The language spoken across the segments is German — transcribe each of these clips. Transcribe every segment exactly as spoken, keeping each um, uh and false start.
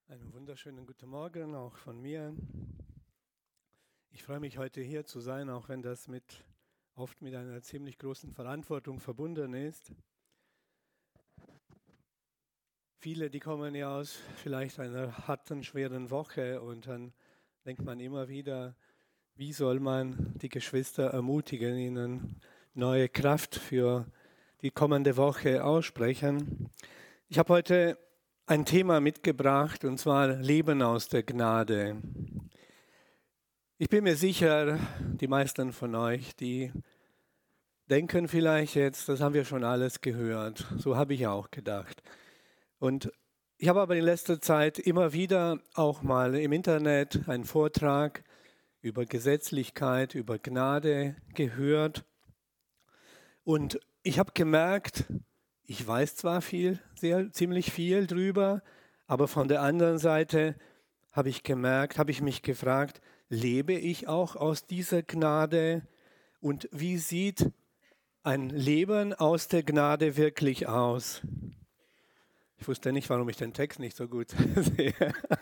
Einen wunderschönen guten Morgen auch von mir. Ich freue mich heute hier zu sein, auch wenn das mit, oft mit einer ziemlich großen Verantwortung verbunden ist. Viele, die kommen ja aus vielleicht einer harten, schweren Woche und dann denkt man immer wieder, wie soll man die Geschwister ermutigen, ihnen neue Kraft für die kommende Woche aussprechen. Ich habe heute ein Thema mitgebracht, und zwar Leben aus der Gnade. Ich bin mir sicher, die meisten von euch, die denken vielleicht jetzt, das haben wir schon alles gehört. So habe ich auch gedacht. Und ich habe aber in letzter Zeit immer wieder auch mal im Internet einen Vortrag über Gesetzlichkeit, über Gnade gehört. Und ich habe gemerkt, ich weiß zwar viel, sehr, ziemlich viel drüber, aber von der anderen Seite habe ich gemerkt, habe ich mich gefragt, lebe ich auch aus dieser Gnade? Und wie sieht ein Leben aus der Gnade wirklich aus? Ich wusste nicht, warum ich den Text nicht so gut sehe.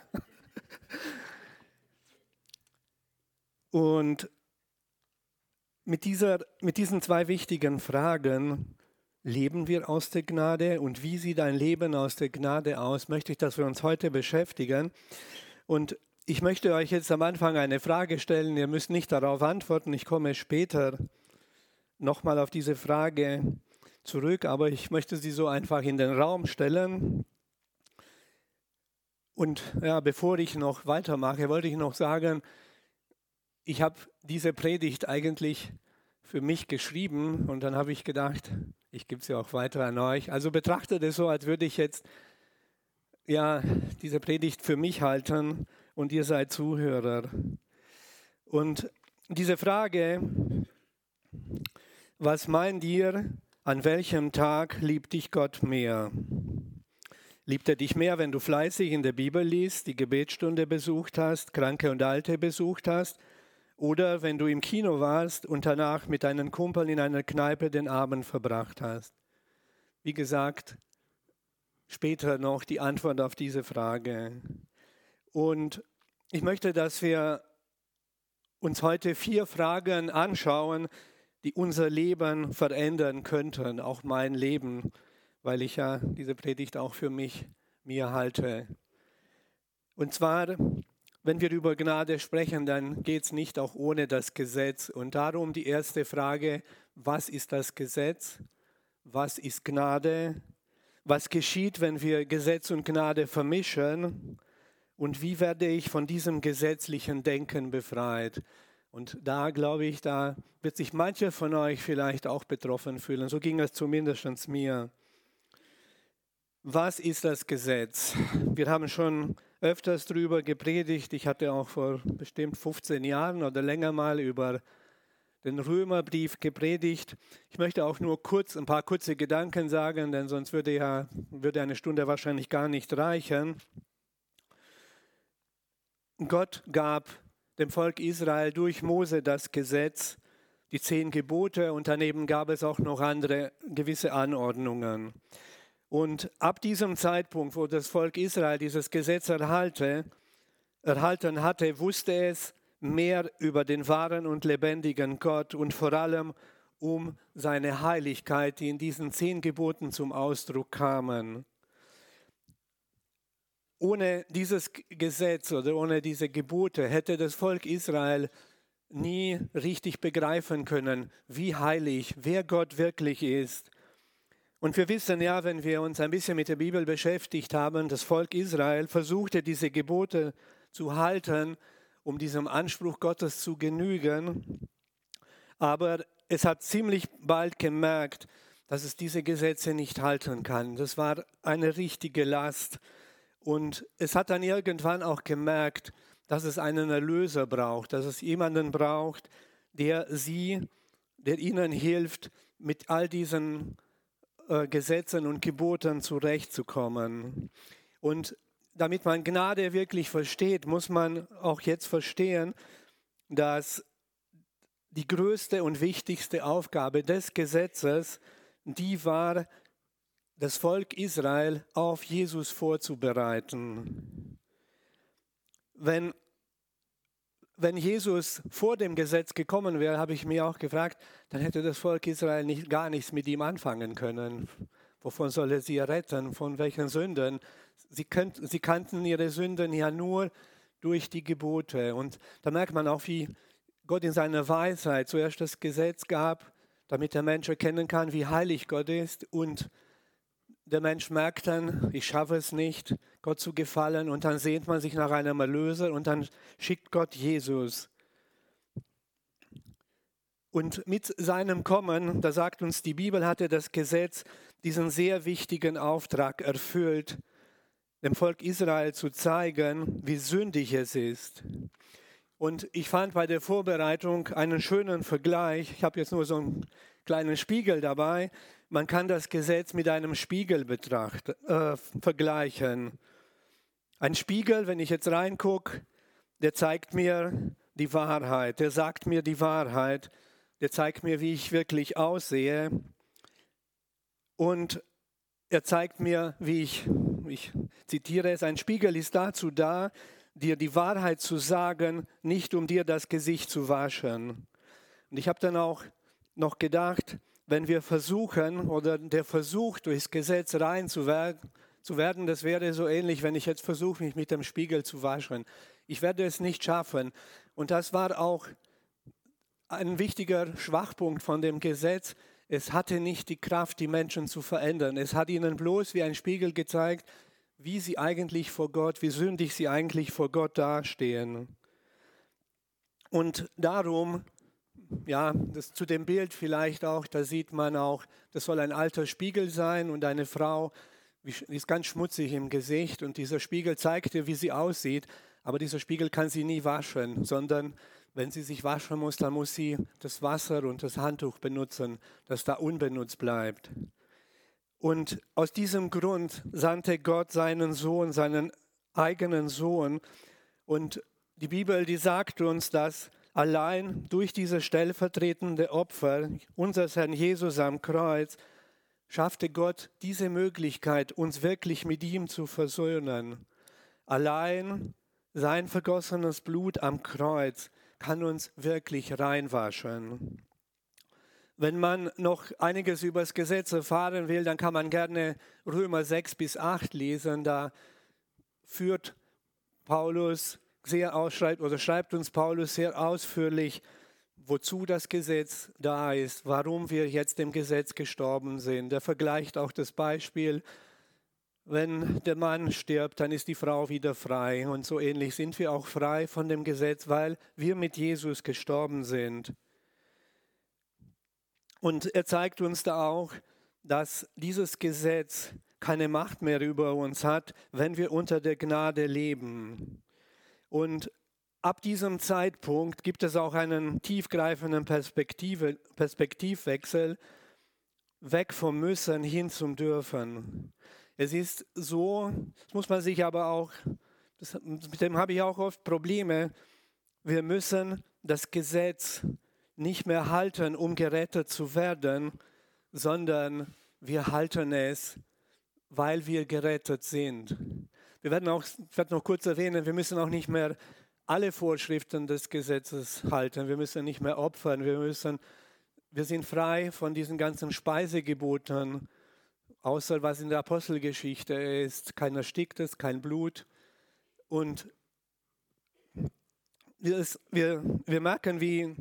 Und mit, dieser, mit diesen zwei wichtigen Fragen, leben wir aus der Gnade und wie sieht ein Leben aus der Gnade aus, möchte ich, dass wir uns heute beschäftigen. Und ich möchte euch jetzt am Anfang eine Frage stellen, ihr müsst nicht darauf antworten, ich komme später nochmal auf diese Frage zurück, aber ich möchte sie so einfach in den Raum stellen. Und ja, bevor ich noch weitermache, wollte ich noch sagen, ich habe diese Predigt eigentlich für mich geschrieben und dann habe ich gedacht, ich gebe sie auch weiter an euch. Also betrachtet es so, als würde ich jetzt ja, diese Predigt für mich halten und ihr seid Zuhörer. Und diese Frage, was meint ihr, an welchem Tag liebt dich Gott mehr? Liebt er dich mehr, wenn du fleißig in der Bibel liest, die Gebetsstunde besucht hast, Kranke und Alte besucht hast, oder wenn du im Kino warst und danach mit deinen Kumpeln in einer Kneipe den Abend verbracht hast? Wie gesagt, später noch die Antwort auf diese Frage. Und ich möchte, dass wir uns heute vier Fragen anschauen, die unser Leben verändern könnten, auch mein Leben, weil ich ja diese Predigt auch für mich mir halte. Und zwar, wenn wir über Gnade sprechen, dann geht es nicht auch ohne das Gesetz. Und darum die erste Frage, was ist das Gesetz? Was ist Gnade? Was geschieht, wenn wir Gesetz und Gnade vermischen? Und wie werde ich von diesem gesetzlichen Denken befreit? Und da glaube ich, da wird sich mancher von euch vielleicht auch betroffen fühlen. So ging es zumindest mir. Was ist das Gesetz? Wir haben schon öfters darüber gepredigt. Ich hatte auch vor bestimmt fünfzehn Jahren oder länger mal über den Römerbrief gepredigt. Ich möchte auch nur kurz ein paar kurze Gedanken sagen, denn sonst würde ja würde eine Stunde wahrscheinlich gar nicht reichen. Gott gab dem Volk Israel durch Mose das Gesetz, die zehn Gebote, und daneben gab es auch noch andere gewisse Anordnungen. Und ab diesem Zeitpunkt, wo das Volk Israel dieses Gesetz erhalte, erhalten hatte, wusste es mehr über den wahren und lebendigen Gott und vor allem um seine Heiligkeit, die in diesen zehn Geboten zum Ausdruck kamen. Ohne dieses Gesetz oder ohne diese Gebote hätte das Volk Israel nie richtig begreifen können, wie heilig, wer Gott wirklich ist. Und wir wissen ja, wenn wir uns ein bisschen mit der Bibel beschäftigt haben, das Volk Israel versuchte, diese Gebote zu halten, um diesem Anspruch Gottes zu genügen. Aber es hat ziemlich bald gemerkt, dass es diese Gesetze nicht halten kann. Das war eine richtige Last. Und es hat dann irgendwann auch gemerkt, dass es einen Erlöser braucht, dass es jemanden braucht, der sie, der ihnen hilft, mit all diesen äh, Gesetzen und Geboten zurechtzukommen. Und damit man Gnade wirklich versteht, muss man auch jetzt verstehen, dass die größte und wichtigste Aufgabe des Gesetzes, die war, das Volk Israel auf Jesus vorzubereiten. wenn, wenn Jesus vor dem Gesetz gekommen wäre, habe ich mir auch gefragt, dann hätte das Volk Israel nicht, gar nichts mit ihm anfangen können. Wovon soll er sie retten? Von welchen Sünden? Sie, könnt, sie kannten ihre Sünden ja nur durch die Gebote. Und da merkt man auch, wie Gott in seiner Weisheit zuerst das Gesetz gab, damit der Mensch erkennen kann, wie heilig Gott ist. Und der Mensch merkt dann, ich schaffe es nicht, Gott zu gefallen. Und dann sehnt man sich nach einem Erlöser und dann schickt Gott Jesus. Und mit seinem Kommen, da sagt uns die Bibel, hatte das Gesetz diesen sehr wichtigen Auftrag erfüllt, dem Volk Israel zu zeigen, wie sündig es ist. Und ich fand bei der Vorbereitung einen schönen Vergleich. Ich habe jetzt nur so einen kleinen Spiegel dabei. Man kann das Gesetz mit einem Spiegel betrachten, äh, vergleichen. Ein Spiegel, wenn ich jetzt reingucke, der zeigt mir die Wahrheit. Der sagt mir die Wahrheit. Der zeigt mir, wie ich wirklich aussehe. Und er zeigt mir, wie ich, ich zitiere es, ein Spiegel ist dazu da, dir die Wahrheit zu sagen, nicht um dir das Gesicht zu waschen. Und ich habe dann auch noch gedacht, wenn wir versuchen oder der Versuch durchs Gesetz rein zu werden, zu werden, das wäre so ähnlich, wenn ich jetzt versuche, mich mit dem Spiegel zu waschen. Ich werde es nicht schaffen. Und das war auch ein wichtiger Schwachpunkt von dem Gesetz. Es hatte nicht die Kraft, die Menschen zu verändern. Es hat ihnen bloß wie ein Spiegel gezeigt, wie sie eigentlich vor Gott, wie sündig sie eigentlich vor Gott dastehen. Und darum, ja, das zu dem Bild vielleicht auch, da sieht man auch, das soll ein alter Spiegel sein und eine Frau, die ist ganz schmutzig im Gesicht und dieser Spiegel zeigt ihr, wie sie aussieht, aber dieser Spiegel kann sie nie waschen, sondern wenn sie sich waschen muss, dann muss sie das Wasser und das Handtuch benutzen, das da unbenutzt bleibt. Und aus diesem Grund sandte Gott seinen Sohn, seinen eigenen Sohn. Und die Bibel, die sagt uns, dass allein durch dieses stellvertretende Opfer unseres Herrn Jesus am Kreuz schaffte Gott diese Möglichkeit, uns wirklich mit ihm zu versöhnen. Allein sein vergossenes Blut am Kreuz kann uns wirklich reinwaschen. Wenn man noch einiges über das Gesetz erfahren will, dann kann man gerne Römer sechs bis acht lesen. Da führt Paulus sehr ausschreibt oder schreibt uns Paulus sehr ausführlich, wozu das Gesetz da ist, warum wir jetzt dem Gesetz gestorben sind. Er vergleicht auch das Beispiel, wenn der Mann stirbt, dann ist die Frau wieder frei. Und so ähnlich sind wir auch frei von dem Gesetz, weil wir mit Jesus gestorben sind. Und er zeigt uns da auch, dass dieses Gesetz keine Macht mehr über uns hat, wenn wir unter der Gnade leben. Und ab diesem Zeitpunkt gibt es auch einen tiefgreifenden Perspektive, Perspektivwechsel, weg vom Müssen hin zum Dürfen. Es ist so, das muss man sich aber auch, das, mit dem habe ich auch oft Probleme, wir müssen das Gesetz nicht mehr halten, um gerettet zu werden, sondern wir halten es, weil wir gerettet sind. Wir werden auch, ich werde noch kurz erwähnen, wir müssen auch nicht mehr alle Vorschriften des Gesetzes halten. Wir müssen nicht mehr opfern. Wir, müssen, wir sind frei von diesen ganzen Speisegeboten, außer was in der Apostelgeschichte ist. Kein Ersticktes, kein Blut. Und wir, wir, wir merken, wie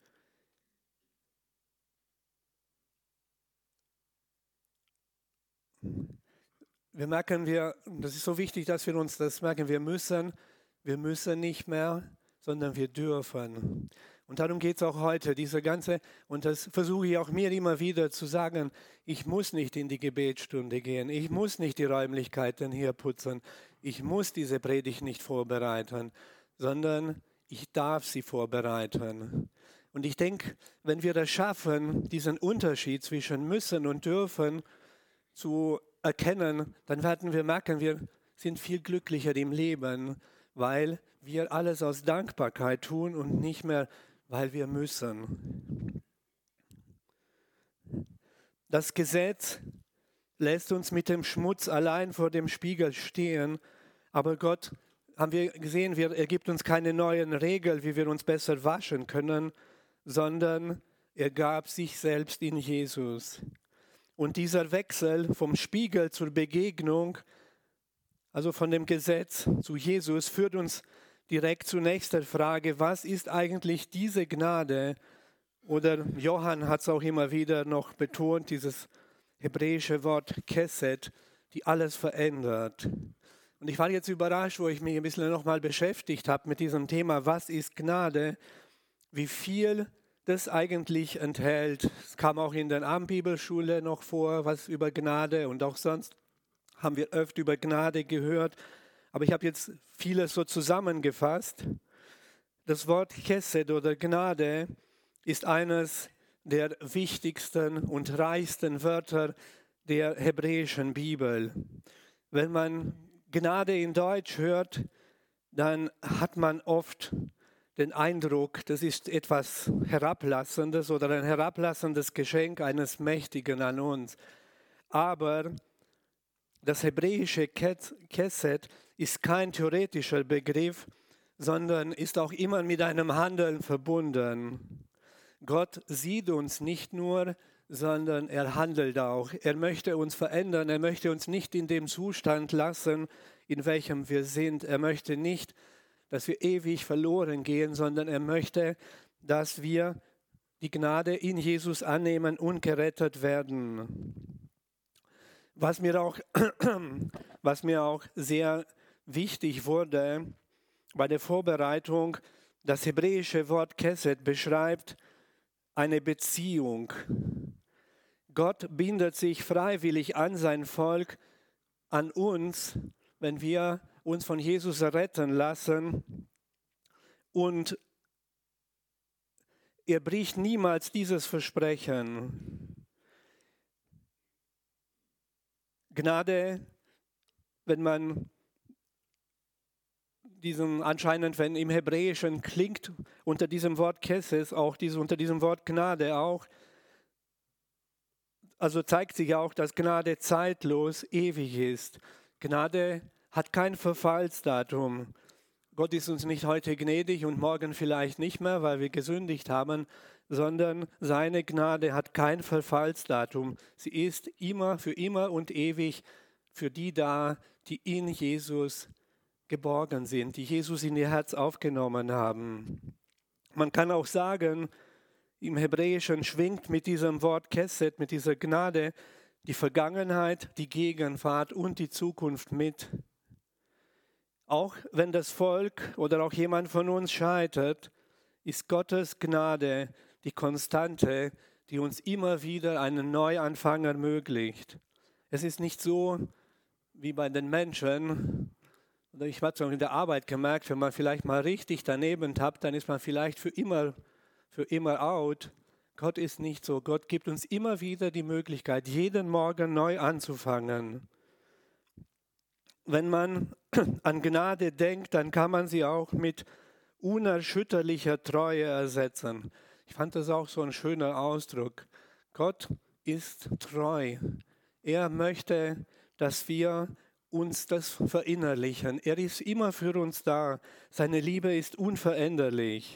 wir merken, wir, das ist so wichtig, dass wir uns das merken, wir müssen, wir müssen nicht mehr, sondern wir dürfen. Und darum geht es auch heute, diese ganze, und das versuche ich auch mir immer wieder zu sagen, ich muss nicht in die Gebetsstunde gehen, ich muss nicht die Räumlichkeiten hier putzen, ich muss diese Predigt nicht vorbereiten, sondern ich darf sie vorbereiten. Und ich denke, wenn wir das schaffen, diesen Unterschied zwischen müssen und dürfen zu erkennen, dann werden wir merken, wir sind viel glücklicher im Leben, weil wir alles aus Dankbarkeit tun und nicht mehr, weil wir müssen. Das Gesetz lässt uns mit dem Schmutz allein vor dem Spiegel stehen, aber Gott haben wir gesehen, wir, er gibt uns keine neuen Regeln, wie wir uns besser waschen können, sondern er gab sich selbst in Jesus. Und dieser Wechsel vom Spiegel zur Begegnung, also von dem Gesetz zu Jesus, führt uns direkt zur nächsten Frage: Was ist eigentlich diese Gnade? Oder Johann hat es auch immer wieder noch betont, dieses hebräische Wort Chesed, die alles verändert. Und ich war jetzt überrascht, wo ich mich ein bisschen nochmal beschäftigt habe mit diesem Thema, was ist Gnade, wie viel das eigentlich enthält. Es kam auch in der Abendbibelschule noch vor, was über Gnade, und auch sonst haben wir öfter über Gnade gehört. Aber ich habe jetzt vieles so zusammengefasst. Das Wort Chesed oder Gnade ist eines der wichtigsten und reichsten Wörter der hebräischen Bibel. Wenn man Gnade in Deutsch hört, dann hat man oft den Eindruck, das ist etwas Herablassendes oder ein herablassendes Geschenk eines Mächtigen an uns. Aber das hebräische Chesed ist kein theoretischer Begriff, sondern ist auch immer mit einem Handeln verbunden. Gott sieht uns nicht nur, sondern er handelt auch. Er möchte uns verändern, er möchte uns nicht in dem Zustand lassen, in welchem wir sind. Er möchte nicht, dass wir ewig verloren gehen, sondern er möchte, dass wir die Gnade in Jesus annehmen und gerettet werden. Was mir auch, was mir auch sehr wichtig wurde bei der Vorbereitung, das hebräische Wort Chesed beschreibt eine Beziehung. Gott bindet sich freiwillig an sein Volk, an uns, wenn wir uns von Jesus retten lassen. Und er bricht niemals dieses Versprechen. Gnade, wenn man diesen anscheinend, wenn im Hebräischen klingt unter diesem Wort Chesed auch diese, unter diesem Wort Gnade auch, also zeigt sich auch, dass Gnade zeitlos, ewig ist. Gnade hat kein Verfallsdatum. Gott ist uns nicht heute gnädig und morgen vielleicht nicht mehr, weil wir gesündigt haben, sondern seine Gnade hat kein Verfallsdatum. Sie ist immer, für immer und ewig für die da, die in Jesus geborgen sind, die Jesus in ihr Herz aufgenommen haben. Man kann auch sagen, im Hebräischen schwingt mit diesem Wort Chesed, mit dieser Gnade, die Vergangenheit, die Gegenwart und die Zukunft mit. Auch wenn das Volk oder auch jemand von uns scheitert, ist Gottes Gnade die Konstante, die uns immer wieder einen Neuanfang ermöglicht. Es ist nicht so wie bei den Menschen, oder ich habe es auch in der Arbeit gemerkt, wenn man vielleicht mal richtig daneben tappt, dann ist man vielleicht für immer, für immer out. Gott ist nicht so. Gott gibt uns immer wieder die Möglichkeit, jeden Morgen neu anzufangen. Wenn man an Gnade denkt, dann kann man sie auch mit unerschütterlicher Treue ersetzen. Ich fand das auch so ein schöner Ausdruck. Gott ist treu. Er möchte, dass wir uns das verinnerlichen. Er ist immer für uns da. Seine Liebe ist unveränderlich.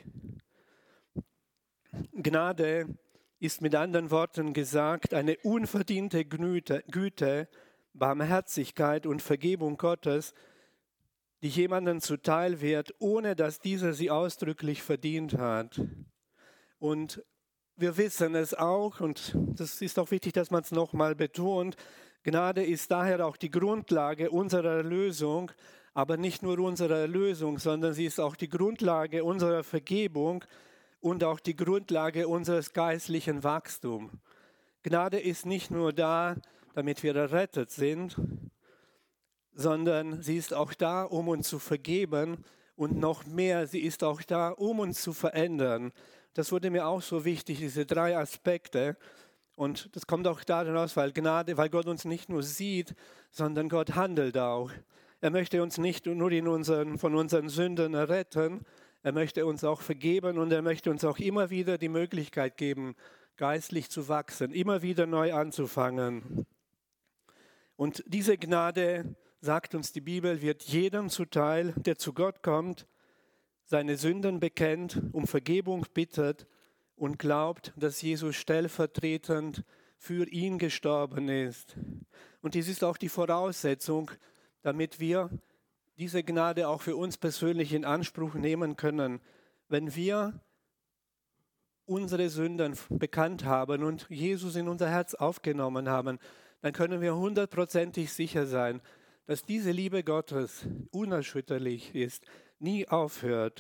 Gnade ist mit anderen Worten gesagt eine unverdiente Güte, Güte, Barmherzigkeit und Vergebung Gottes, die jemandem zuteil wird, ohne dass dieser sie ausdrücklich verdient hat. Und wir wissen es auch, und das ist auch wichtig, dass man es nochmal betont, Gnade ist daher auch die Grundlage unserer Erlösung, aber nicht nur unserer Erlösung, sondern sie ist auch die Grundlage unserer Vergebung und auch die Grundlage unseres geistlichen Wachstums. Gnade ist nicht nur da, damit wir errettet sind, sondern sie ist auch da, um uns zu vergeben und noch mehr, sie ist auch da, um uns zu verändern. Das wurde mir auch so wichtig, diese drei Aspekte. Und das kommt auch daraus, weil Gnade, weil Gott uns nicht nur sieht, sondern Gott handelt auch. Er möchte uns nicht nur in unseren, von unseren Sünden retten, er möchte uns auch vergeben und er möchte uns auch immer wieder die Möglichkeit geben, geistlich zu wachsen, immer wieder neu anzufangen. Und diese Gnade sagt uns die Bibel, wird jedem zuteil, der zu Gott kommt, seine Sünden bekennt, um Vergebung bittet und glaubt, dass Jesus stellvertretend für ihn gestorben ist. Und dies ist auch die Voraussetzung, damit wir diese Gnade auch für uns persönlich in Anspruch nehmen können. Wenn wir unsere Sünden bekannt haben und Jesus in unser Herz aufgenommen haben, dann können wir hundertprozentig sicher sein, dass diese Liebe Gottes unerschütterlich ist, nie aufhört.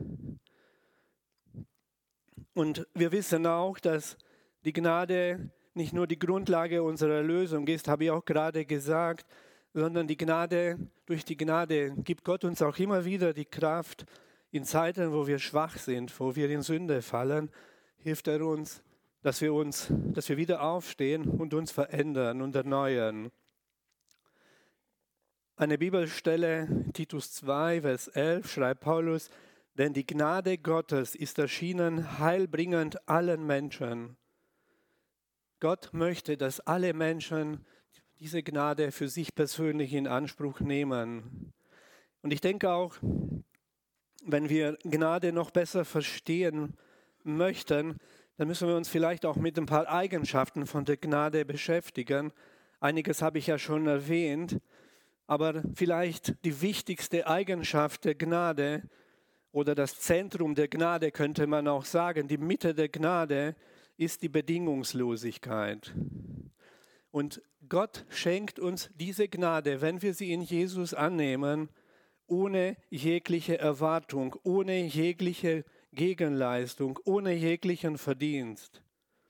Und wir wissen auch, dass die Gnade nicht nur die Grundlage unserer Erlösung ist, habe ich auch gerade gesagt, sondern die Gnade, durch die Gnade gibt Gott uns auch immer wieder die Kraft, in Zeiten, wo wir schwach sind, wo wir in Sünde fallen, hilft er uns, dass wir uns, dass wir wieder aufstehen und uns verändern und erneuern. Eine Bibelstelle, Titus zwei, Vers elf, schreibt Paulus, denn die Gnade Gottes ist erschienen, heilbringend allen Menschen. Gott möchte, dass alle Menschen diese Gnade für sich persönlich in Anspruch nehmen. Und ich denke auch, wenn wir Gnade noch besser verstehen möchten, dann müssen wir uns vielleicht auch mit ein paar Eigenschaften von der Gnade beschäftigen. Einiges habe ich ja schon erwähnt, aber vielleicht die wichtigste Eigenschaft der Gnade oder das Zentrum der Gnade könnte man auch sagen, die Mitte der Gnade ist die Bedingungslosigkeit. Und Gott schenkt uns diese Gnade, wenn wir sie in Jesus annehmen, ohne jegliche Erwartung, ohne jegliche Gegenleistung, ohne jeglichen Verdienst.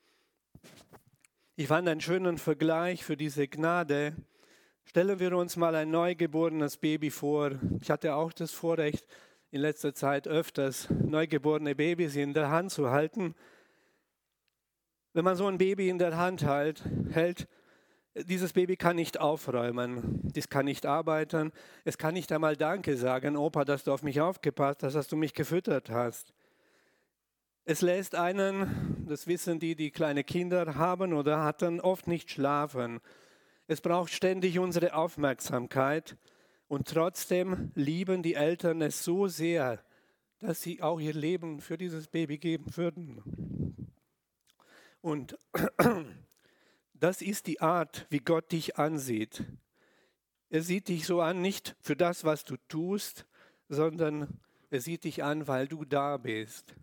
Ich fand einen schönen Vergleich für diese Gnade. Stellen wir uns mal ein neugeborenes Baby vor. Ich hatte auch das Vorrecht, in letzter Zeit öfters neugeborene Babys in der Hand zu halten. Wenn man so ein Baby in der Hand halt, hält, dieses Baby kann nicht aufräumen, das kann nicht arbeiten, es kann nicht einmal Danke sagen, Opa, dass du auf mich aufgepasst hast, dass du mich gefüttert hast. Es lässt einen, das wissen die, die kleine Kinder haben oder hatten, oft nicht schlafen. Es braucht ständig unsere Aufmerksamkeit und trotzdem lieben die Eltern es so sehr, dass sie auch ihr Leben für dieses Baby geben würden. Und das ist die Art, wie Gott dich ansieht. Er sieht dich so an, nicht für das, was du tust, sondern er sieht dich an, weil du da bist,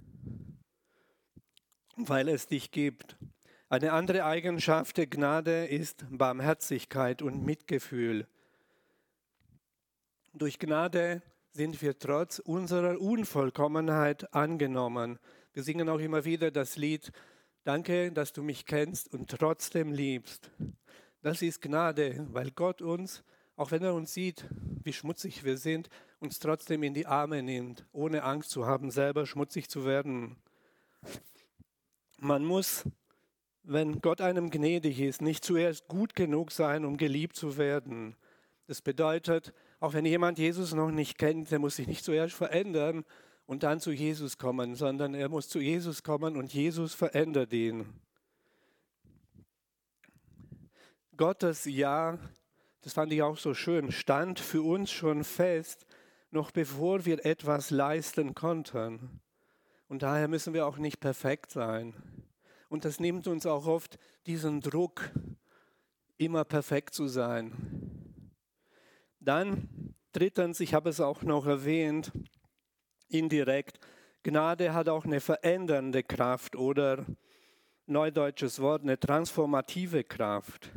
weil es dich gibt. Eine andere Eigenschaft der Gnade ist Barmherzigkeit und Mitgefühl. Durch Gnade sind wir trotz unserer Unvollkommenheit angenommen. Wir singen auch immer wieder das Lied, Danke, dass du mich kennst und trotzdem liebst. Das ist Gnade, weil Gott uns, auch wenn er uns sieht, wie schmutzig wir sind, uns trotzdem in die Arme nimmt, ohne Angst zu haben, selber schmutzig zu werden. Man muss, wenn Gott einem gnädig ist, nicht zuerst gut genug sein, um geliebt zu werden. Das bedeutet, auch wenn jemand Jesus noch nicht kennt, der muss sich nicht zuerst verändern und dann zu Jesus kommen, sondern er muss zu Jesus kommen und Jesus verändert ihn. Gottes Ja, das fand ich auch so schön, stand für uns schon fest, noch bevor wir etwas leisten konnten. Und daher müssen wir auch nicht perfekt sein. Und das nimmt uns auch oft diesen Druck, immer perfekt zu sein. Dann, drittens, ich habe es auch noch erwähnt, indirekt, Gnade hat auch eine verändernde Kraft oder, neudeutsches Wort, eine transformative Kraft.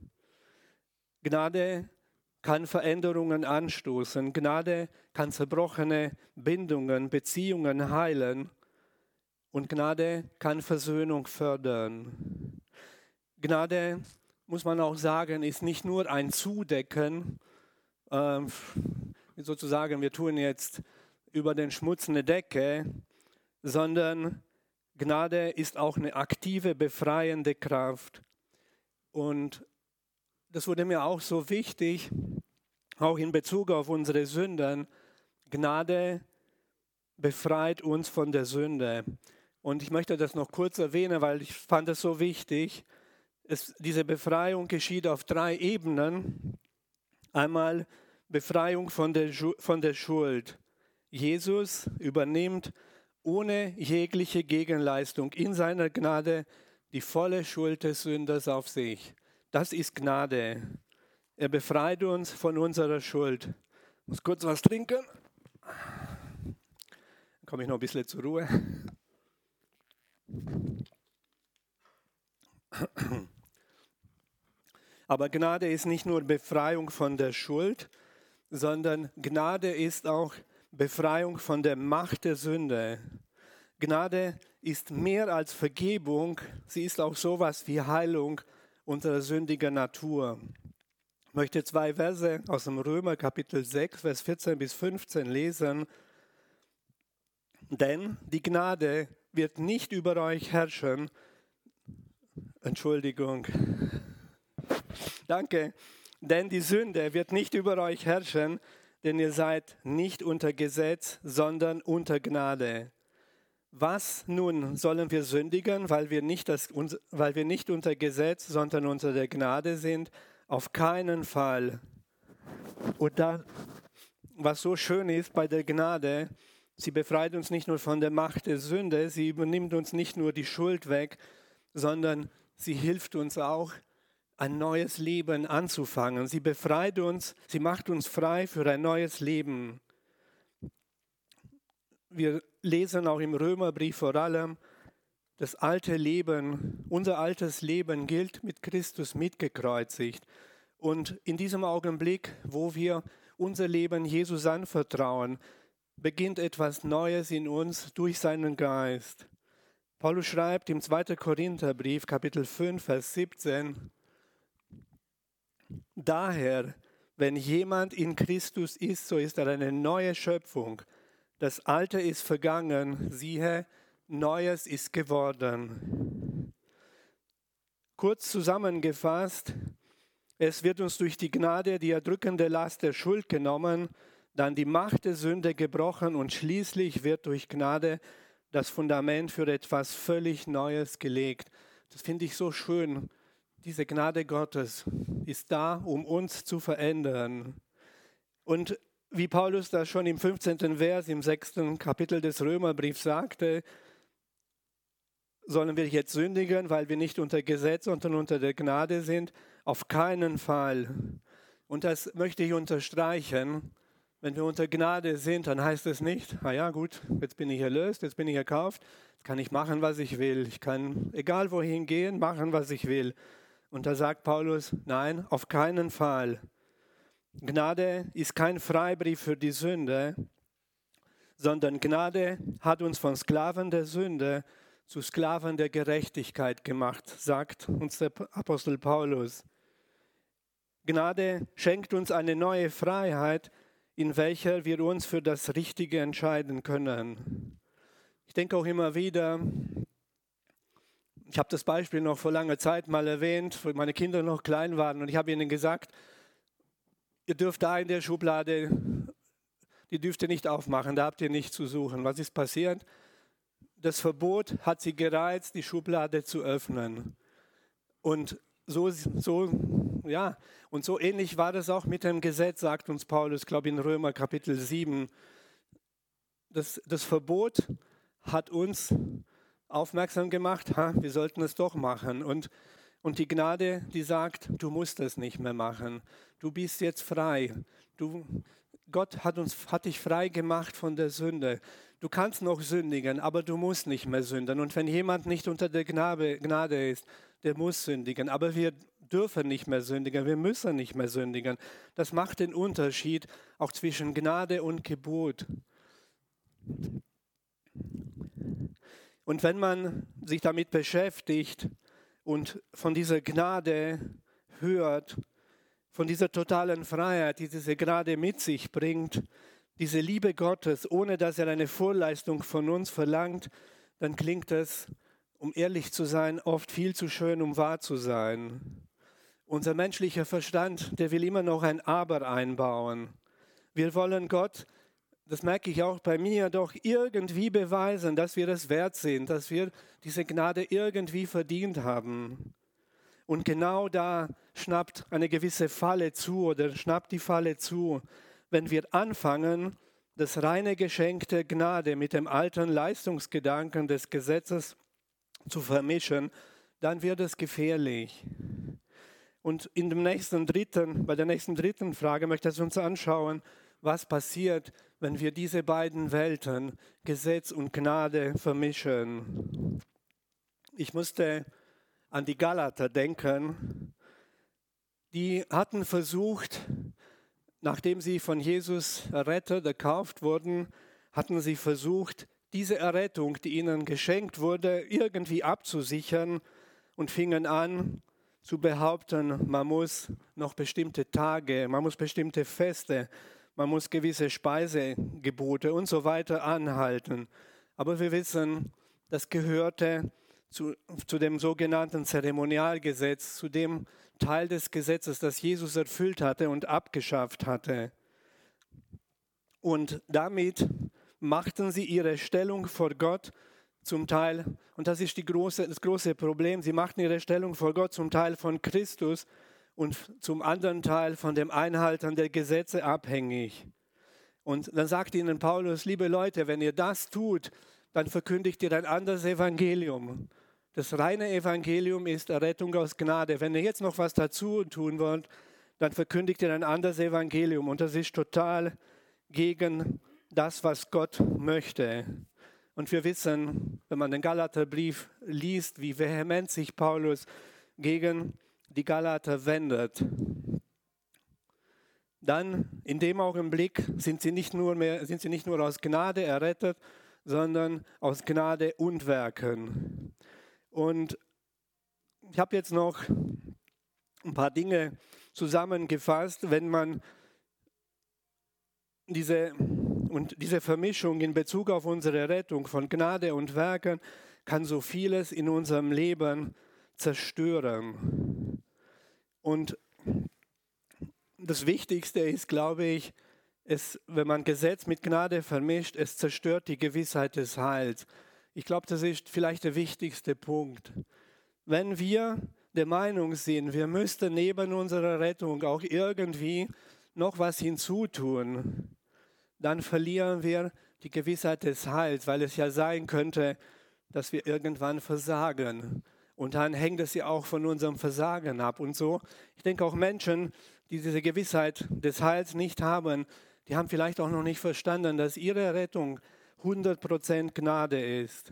Gnade kann Veränderungen anstoßen. Gnade kann zerbrochene Bindungen, Beziehungen heilen. Und Gnade kann Versöhnung fördern. Gnade, muss man auch sagen, ist nicht nur ein Zudecken, äh, sozusagen, wir tun jetzt über den Schmutz eine Decke, sondern Gnade ist auch eine aktive, befreiende Kraft. Und das wurde mir auch so wichtig, auch in Bezug auf unsere Sünden. Gnade befreit uns von der Sünde. Und ich möchte das noch kurz erwähnen, weil ich fand es so wichtig. Es, diese Befreiung geschieht auf drei Ebenen. Einmal Befreiung von der, von der Schuld. Jesus übernimmt ohne jegliche Gegenleistung in seiner Gnade die volle Schuld des Sünders auf sich. Das ist Gnade. Er befreit uns von unserer Schuld. Ich muss kurz was trinken. Dann komme ich noch ein bisschen zur Ruhe. Aber Gnade ist nicht nur Befreiung von der Schuld, sondern Gnade ist auch Befreiung von der Macht der Sünde. Gnade ist mehr als Vergebung, sie ist auch sowas wie Heilung unserer sündigen Natur. Ich möchte zwei Verse aus dem Römer Kapitel sechs, Vers vierzehn bis fünfzehn lesen. Denn die Gnade wird nicht über euch herrschen. Entschuldigung. Danke. Denn die Sünde wird nicht über euch herrschen, denn ihr seid nicht unter Gesetz, sondern unter Gnade. Was nun sollen wir sündigen, weil wir nicht, das, weil wir nicht unter Gesetz, sondern unter der Gnade sind? Auf keinen Fall. Und dann, was so schön ist bei der Gnade, sie befreit uns nicht nur von der Macht der Sünde, sie übernimmt uns nicht nur die Schuld weg, sondern sie hilft uns auch, ein neues Leben anzufangen. Sie befreit uns, sie macht uns frei für ein neues Leben. Wir lesen auch im Römerbrief vor allem, das alte Leben, unser altes Leben gilt mit Christus mitgekreuzigt. Und in diesem Augenblick, wo wir unser Leben Jesus anvertrauen, beginnt etwas Neues in uns durch seinen Geist. Paulus schreibt im zweiten Korintherbrief, Kapitel fünf, Vers siebzehn, daher, wenn jemand in Christus ist, so ist er eine neue Schöpfung. Das Alte ist vergangen, siehe, Neues ist geworden. Kurz zusammengefasst, es wird uns durch die Gnade die erdrückende Last der Schuld genommen, dann die Macht der Sünde gebrochen und schließlich wird durch Gnade das Fundament für etwas völlig Neues gelegt. Das finde ich so schön. Diese Gnade Gottes ist da, um uns zu verändern. Und wie Paulus das schon im fünfzehnten Vers im sechsten Kapitel des Römerbriefs sagte, sollen wir jetzt sündigen, weil wir nicht unter Gesetz, sondern unter der Gnade sind? Auf keinen Fall. Und das möchte ich unterstreichen. Wenn wir unter Gnade sind, dann heißt es nicht, na ja gut, jetzt bin ich erlöst, jetzt bin ich erkauft, jetzt kann ich machen, was ich will. Ich kann, egal wohin gehen, machen, was ich will. Und da sagt Paulus, nein, auf keinen Fall. Gnade ist kein Freibrief für die Sünde, sondern Gnade hat uns von Sklaven der Sünde zu Sklaven der Gerechtigkeit gemacht, sagt uns der Apostel Paulus. Gnade schenkt uns eine neue Freiheit, in welcher wir uns für das Richtige entscheiden können. Ich denke auch immer wieder, ich habe das Beispiel noch vor langer Zeit mal erwähnt, wo meine Kinder noch klein waren und ich habe ihnen gesagt, ihr dürft da in der Schublade, die dürft ihr nicht aufmachen, da habt ihr nichts zu suchen. Was ist passiert? Das Verbot hat sie gereizt, die Schublade zu öffnen. Und so, so, ja, und so ähnlich war das auch mit dem Gesetz, sagt uns Paulus, glaube ich in Römer Kapitel sieben. Das, das Verbot hat uns aufmerksam gemacht, ha, wir sollten es doch machen. Und, und die Gnade, die sagt, du musst es nicht mehr machen. Du bist jetzt frei. Du, Gott hat, uns, hat dich frei gemacht von der Sünde. Du kannst noch sündigen, aber du musst nicht mehr sündigen. Und wenn jemand nicht unter der Gnade, Gnade ist, der muss sündigen. Aber wir dürfen nicht mehr sündigen, wir müssen nicht mehr sündigen. Das macht den Unterschied auch zwischen Gnade und Gebot. Und wenn man sich damit beschäftigt und von dieser Gnade hört, von dieser totalen Freiheit, die diese Gnade mit sich bringt, diese Liebe Gottes, ohne dass er eine Vorleistung von uns verlangt, dann klingt es, um ehrlich zu sein, oft viel zu schön, um wahr zu sein. Unser menschlicher Verstand, der will immer noch ein Aber einbauen. Wir wollen Gott, das merke ich auch bei mir, doch irgendwie beweisen, dass wir es wert sind, dass wir diese Gnade irgendwie verdient haben. Und genau da schnappt eine gewisse Falle zu oder schnappt die Falle zu, wenn wir anfangen, das reine Geschenk der Gnade mit dem alten Leistungsgedanken des Gesetzes zu vermischen, dann wird es gefährlich. Und in dem nächsten dritten, bei der nächsten dritten Frage möchte ich uns anschauen, was passiert, wenn wir diese beiden Welten, Gesetz und Gnade, vermischen. Ich musste an die Galater denken. Die hatten versucht, nachdem sie von Jesus errettet, erkauft wurden, hatten sie versucht, diese Errettung, die ihnen geschenkt wurde, irgendwie abzusichern und fingen an zu behaupten, man muss noch bestimmte Tage, man muss bestimmte Feste, man muss gewisse Speisegebote und so weiter anhalten. Aber wir wissen, das gehörte zu, zu dem sogenannten Zeremonialgesetz, zu dem Teil des Gesetzes, das Jesus erfüllt hatte und abgeschafft hatte. Und damit machten sie ihre Stellung vor Gott zum Teil, und das ist die große, das große Problem, sie machten ihre Stellung vor Gott zum Teil von Christus und zum anderen Teil von dem Einhalten der Gesetze abhängig. Und dann sagt ihnen Paulus, liebe Leute, wenn ihr das tut, dann verkündigt ihr ein anderes Evangelium. Das reine Evangelium ist Errettung aus Gnade. Wenn ihr jetzt noch was dazu tun wollt, dann verkündigt ihr ein anderes Evangelium. Und das ist total gegen das, was Gott möchte. Und wir wissen, wenn man den Galaterbrief liest, wie vehement sich Paulus gegen die Galater wendet. Dann in dem Augenblick sind sie nicht nur mehr, sind sie nicht nur aus Gnade errettet, sondern aus Gnade und Werken. Und ich habe jetzt noch ein paar Dinge zusammengefasst, wenn man diese, und diese Vermischung in Bezug auf unsere Rettung von Gnade und Werken kann so vieles in unserem Leben zerstören. Und das Wichtigste ist, glaube ich, es, wenn man Gesetz mit Gnade vermischt, es zerstört die Gewissheit des Heils. Ich glaube, das ist vielleicht der wichtigste Punkt. Wenn wir der Meinung sind, wir müssten neben unserer Rettung auch irgendwie noch was hinzutun, dann verlieren wir die Gewissheit des Heils, weil es ja sein könnte, dass wir irgendwann versagen. Und dann hängt es ja auch von unserem Versagen ab. Und so, ich denke auch Menschen, die diese Gewissheit des Heils nicht haben, die haben vielleicht auch noch nicht verstanden, dass ihre Rettung hundert Prozent Gnade ist.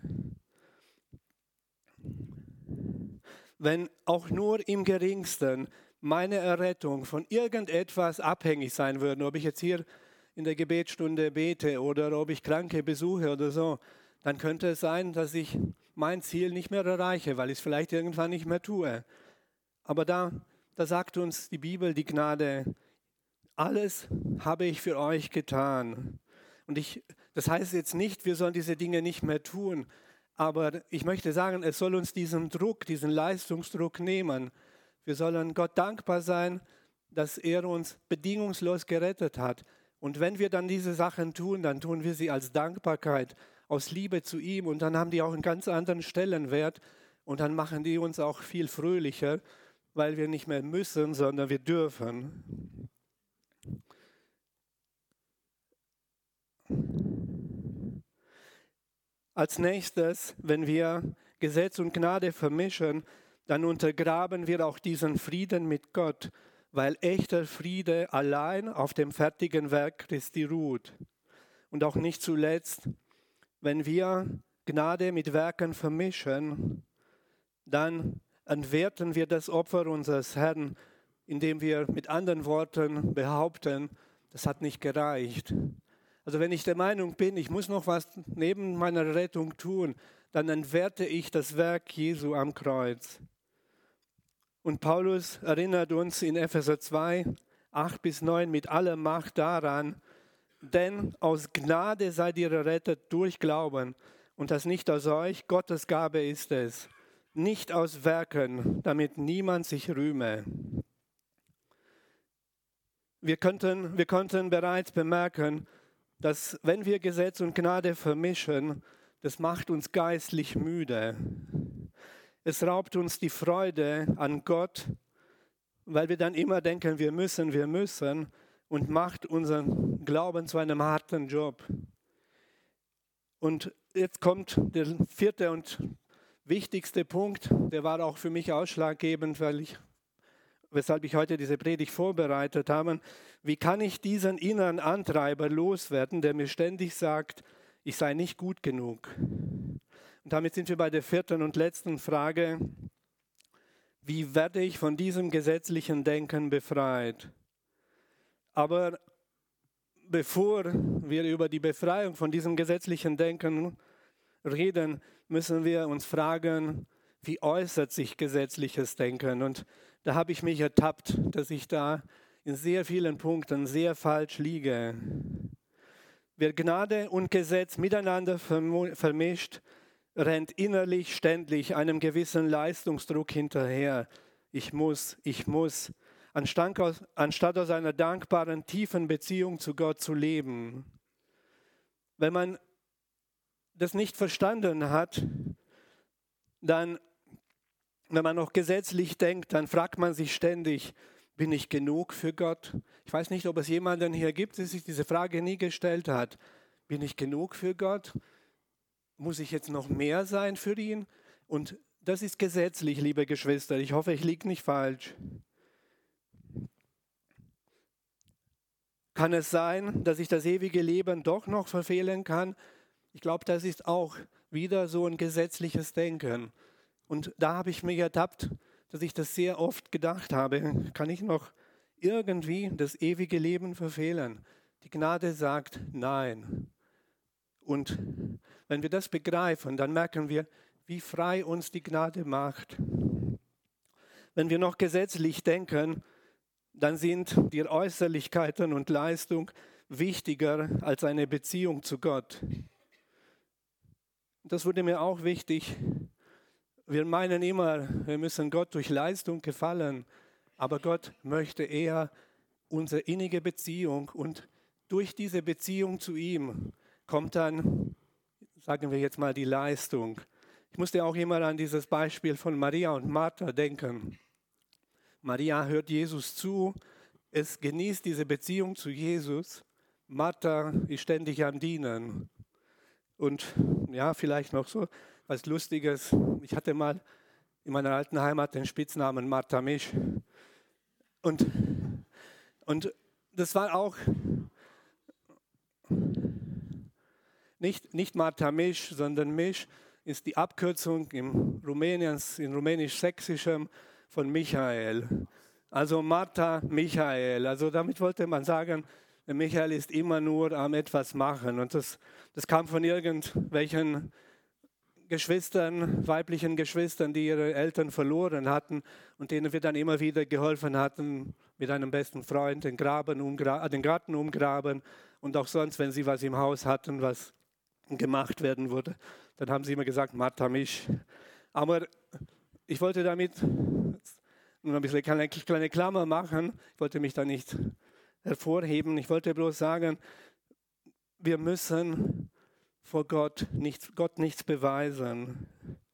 Wenn auch nur im Geringsten meine Errettung von irgendetwas abhängig sein würde, ob ich jetzt hier in der Gebetsstunde bete oder ob ich Kranke besuche oder so, dann könnte es sein, dass ich mein Ziel nicht mehr erreiche, weil ich es vielleicht irgendwann nicht mehr tue. Aber da, da sagt uns die Bibel, die Gnade, alles habe ich für euch getan. Und ich, das heißt jetzt nicht, wir sollen diese Dinge nicht mehr tun, aber ich möchte sagen, es soll uns diesen Druck, diesen Leistungsdruck nehmen. Wir sollen Gott dankbar sein, dass er uns bedingungslos gerettet hat. Und wenn wir dann diese Sachen tun, dann tun wir sie als Dankbarkeit, aus Liebe zu ihm, und dann haben die auch einen ganz anderen Stellenwert und dann machen die uns auch viel fröhlicher, weil wir nicht mehr müssen, sondern wir dürfen. Als nächstes, wenn wir Gesetz und Gnade vermischen, dann untergraben wir auch diesen Frieden mit Gott, weil echter Friede allein auf dem fertigen Werk Christi ruht. Und auch nicht zuletzt, wenn wir Gnade mit Werken vermischen, dann entwerten wir das Opfer unseres Herrn, indem wir mit anderen Worten behaupten, das hat nicht gereicht. Also wenn ich der Meinung bin, ich muss noch was neben meiner Rettung tun, dann entwerte ich das Werk Jesu am Kreuz. Und Paulus erinnert uns in Epheser zwei, acht bis neun mit aller Macht daran, denn aus Gnade seid ihr errettet durch Glauben, und das nicht aus euch, Gottes Gabe ist es, nicht aus Werken, damit niemand sich rühme. Wir könnten, wir konnten bereits bemerken, dass wenn wir Gesetz und Gnade vermischen, das macht uns geistlich müde. Es raubt uns die Freude an Gott, weil wir dann immer denken, wir müssen, wir müssen und macht unseren Glauben zu einem harten Job. Und jetzt kommt der vierte und wichtigste Punkt, der war auch für mich ausschlaggebend, weil ich, weshalb ich heute diese Predigt vorbereitet habe. Wie kann ich diesen inneren Antreiber loswerden, der mir ständig sagt, ich sei nicht gut genug? Und damit sind wir bei der vierten und letzten Frage. Wie werde ich von diesem gesetzlichen Denken befreit? Aber bevor wir über die Befreiung von diesem gesetzlichen Denken reden, müssen wir uns fragen, wie äußert sich gesetzliches Denken? Und da habe ich mich ertappt, dass ich da in sehr vielen Punkten sehr falsch liege. Wer Gnade und Gesetz miteinander vermischt, rennt innerlich ständig einem gewissen Leistungsdruck hinterher. Ich muss, ich muss, anstatt aus, anstatt aus einer dankbaren, tiefen Beziehung zu Gott zu leben. Wenn man das nicht verstanden hat, dann, wenn man noch gesetzlich denkt, dann fragt man sich ständig, bin ich genug für Gott? Ich weiß nicht, ob es jemanden hier gibt, der sich diese Frage nie gestellt hat. Bin ich genug für Gott? Muss ich jetzt noch mehr sein für ihn? Und das ist gesetzlich, liebe Geschwister. Ich hoffe, ich liege nicht falsch. Kann es sein, dass ich das ewige Leben doch noch verfehlen kann? Ich glaube, das ist auch wieder so ein gesetzliches Denken. Und da habe ich mich ertappt, dass ich das sehr oft gedacht habe. Kann ich noch irgendwie das ewige Leben verfehlen? Die Gnade sagt nein. Und wenn wir das begreifen, dann merken wir, wie frei uns die Gnade macht. Wenn wir noch gesetzlich denken, dann sind die Äußerlichkeiten und Leistung wichtiger als eine Beziehung zu Gott. Das wurde mir auch wichtig. Wir meinen immer, wir müssen Gott durch Leistung gefallen, aber Gott möchte eher unsere innige Beziehung und durch diese Beziehung zu ihm kommt dann, sagen wir jetzt mal, die Leistung. Ich musste auch immer an dieses Beispiel von Maria und Martha denken. Maria hört Jesus zu, es genießt diese Beziehung zu Jesus. Martha ist ständig am Dienen. Und ja, vielleicht noch so was Lustiges. Ich hatte mal in meiner alten Heimat den Spitznamen Martha Misch. Und, und das war auch nicht, nicht Martha Misch, sondern Misch ist die Abkürzung im Rumäniens, in Rumänisch-Sächsischem von Michael. Also Martha Michael. Also damit wollte man sagen, der Michael ist immer nur am etwas machen. Und das, das kam von irgendwelchen Geschwistern, weiblichen Geschwistern, die ihre Eltern verloren hatten und denen wir dann immer wieder geholfen hatten, mit einem besten Freund den, Graben umgra- den Garten umgraben und auch sonst, wenn sie was im Haus hatten, was gemacht werden wurde, dann haben sie immer gesagt, Martha Misch. Aber ich wollte damit nur ein bisschen eine kleine Klammer machen. Ich wollte mich da nicht hervorheben. Ich wollte bloß sagen, wir müssen vor Gott, nicht, Gott nichts beweisen.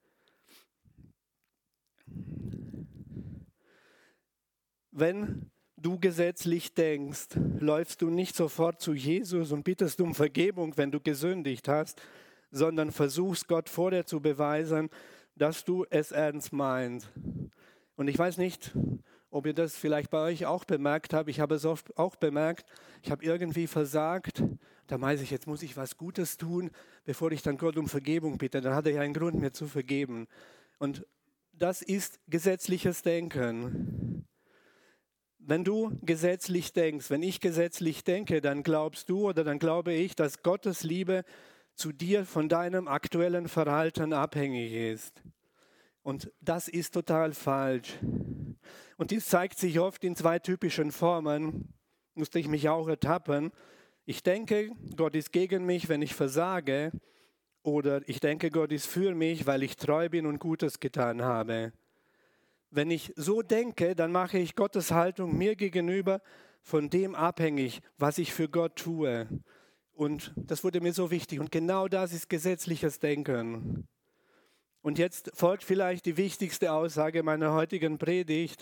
Wenn du gesetzlich denkst, läufst du nicht sofort zu Jesus und bittest um Vergebung, wenn du gesündigt hast, sondern versuchst Gott vorher zu beweisen, dass du es ernst meinst. Und ich weiß nicht, ob ihr das vielleicht bei euch auch bemerkt habt. Ich habe es oft auch bemerkt, ich habe irgendwie versagt. Da weiß ich, jetzt muss ich was Gutes tun, bevor ich dann Gott um Vergebung bitte. Dann hat er ja einen Grund, mir zu vergeben. Und das ist gesetzliches Denken. Wenn du gesetzlich denkst, wenn ich gesetzlich denke, dann glaubst du oder dann glaube ich, dass Gottes Liebe zu dir von deinem aktuellen Verhalten abhängig ist. Und das ist total falsch. Und dies zeigt sich oft in zwei typischen Formen, musste ich mich auch ertappen. Ich denke, Gott ist gegen mich, wenn ich versage, oder ich denke, Gott ist für mich, weil ich treu bin und Gutes getan habe. Wenn ich so denke, dann mache ich Gottes Haltung mir gegenüber von dem abhängig, was ich für Gott tue. Und das wurde mir so wichtig. Und genau das ist gesetzliches Denken. Und jetzt folgt vielleicht die wichtigste Aussage meiner heutigen Predigt.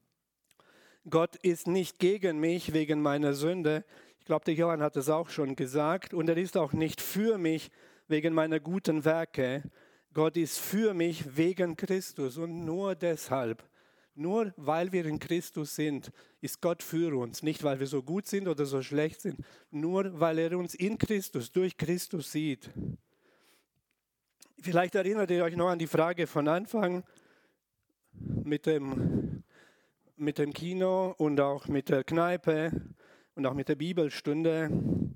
Gott ist nicht gegen mich wegen meiner Sünde. Ich glaube, der Johann hat es auch schon gesagt. Und er ist auch nicht für mich wegen meiner guten Werke. Gott ist für mich wegen Christus und nur deshalb. Nur weil wir in Christus sind, ist Gott für uns. Nicht, weil wir so gut sind oder so schlecht sind. Nur, weil er uns in Christus, durch Christus sieht. Vielleicht erinnert ihr euch noch an die Frage von Anfang mit dem, mit dem Kino und auch mit der Kneipe und auch mit der Bibelstunde.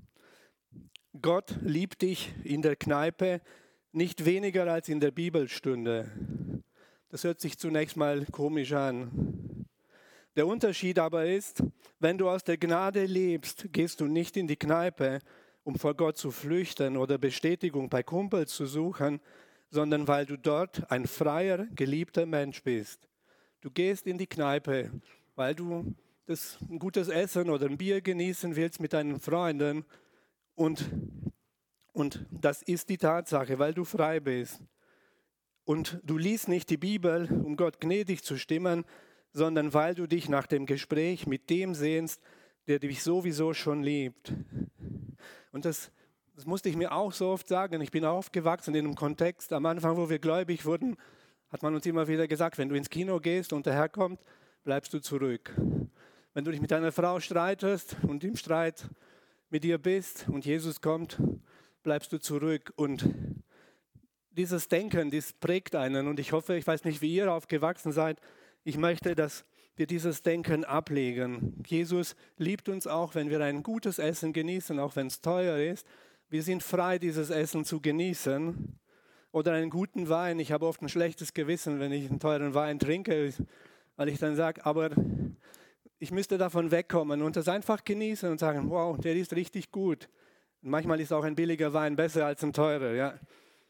Gott liebt dich in der Kneipe nicht weniger als in der Bibelstunde. Das hört sich zunächst mal komisch an. Der Unterschied aber ist, wenn du aus der Gnade lebst, gehst du nicht in die Kneipe, um vor Gott zu flüchten oder Bestätigung bei Kumpels zu suchen, sondern weil du dort ein freier, geliebter Mensch bist. Du gehst in die Kneipe, weil du das, ein gutes Essen oder ein Bier genießen willst mit deinen Freunden und, und das ist die Tatsache, weil du frei bist. Und du liest nicht die Bibel, um Gott gnädig zu stimmen, sondern weil du dich nach dem Gespräch mit dem sehnst, der dich sowieso schon liebt. Und das, das musste ich mir auch so oft sagen. Ich bin aufgewachsen in einem Kontext, am Anfang, wo wir gläubig wurden, hat man uns immer wieder gesagt, wenn du ins Kino gehst und der Herr kommt, bleibst du zurück. Wenn du dich mit deiner Frau streitest und im Streit mit ihr bist und Jesus kommt, bleibst du zurück. Und dieses Denken, das prägt einen. Und ich hoffe, ich weiß nicht, wie ihr aufgewachsen seid, ich möchte, dass wir dieses Denken ablegen. Jesus liebt uns auch, wenn wir ein gutes Essen genießen, auch wenn es teuer ist. Wir sind frei, dieses Essen zu genießen. Oder einen guten Wein. Ich habe oft ein schlechtes Gewissen, wenn ich einen teuren Wein trinke, weil ich dann sage, aber ich müsste davon wegkommen und das einfach genießen und sagen, wow, der ist richtig gut. Und manchmal ist auch ein billiger Wein besser als ein teurer. Ja.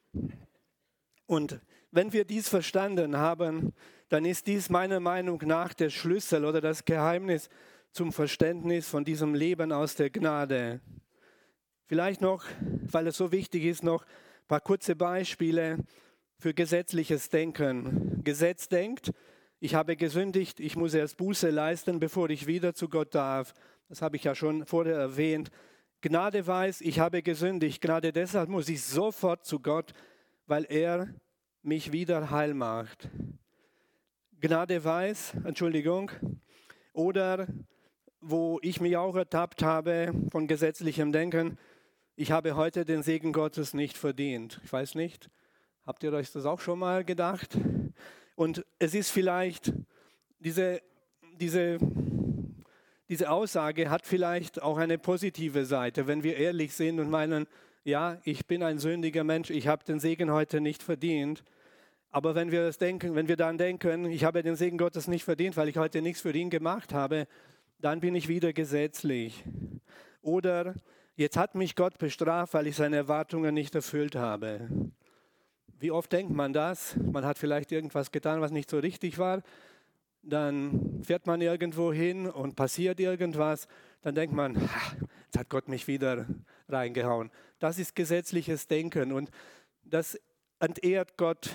Und wenn wir dies verstanden haben, dann ist dies meiner Meinung nach der Schlüssel oder das Geheimnis zum Verständnis von diesem Leben aus der Gnade. Vielleicht noch, weil es so wichtig ist, noch ein paar kurze Beispiele für gesetzliches Denken. Gesetz denkt, ich habe gesündigt, ich muss erst Buße leisten, bevor ich wieder zu Gott darf. Das habe ich ja schon vorher erwähnt. Gnade weiß, ich habe gesündigt. Gnade deshalb muss ich sofort zu Gott, weil er mich wieder heil macht. Gnade weiß, Entschuldigung, oder wo ich mich auch ertappt habe von gesetzlichem Denken, ich habe heute den Segen Gottes nicht verdient. Ich weiß nicht, habt ihr euch das auch schon mal gedacht? Und es ist vielleicht, diese, diese, diese Aussage hat vielleicht auch eine positive Seite, wenn wir ehrlich sind und meinen, ja, ich bin ein sündiger Mensch, ich habe den Segen heute nicht verdient. Aber wenn wir das denken, wenn wir dann denken, ich habe den Segen Gottes nicht verdient, weil ich heute nichts für ihn gemacht habe, dann bin ich wieder gesetzlich. Oder jetzt hat mich Gott bestraft, weil ich seine Erwartungen nicht erfüllt habe. Wie oft denkt man das? Man hat vielleicht irgendwas getan, was nicht so richtig war. Dann fährt man irgendwo hin und passiert irgendwas. Dann denkt man, jetzt hat Gott mich wieder reingehauen. Das ist gesetzliches Denken und das entehrt Gott.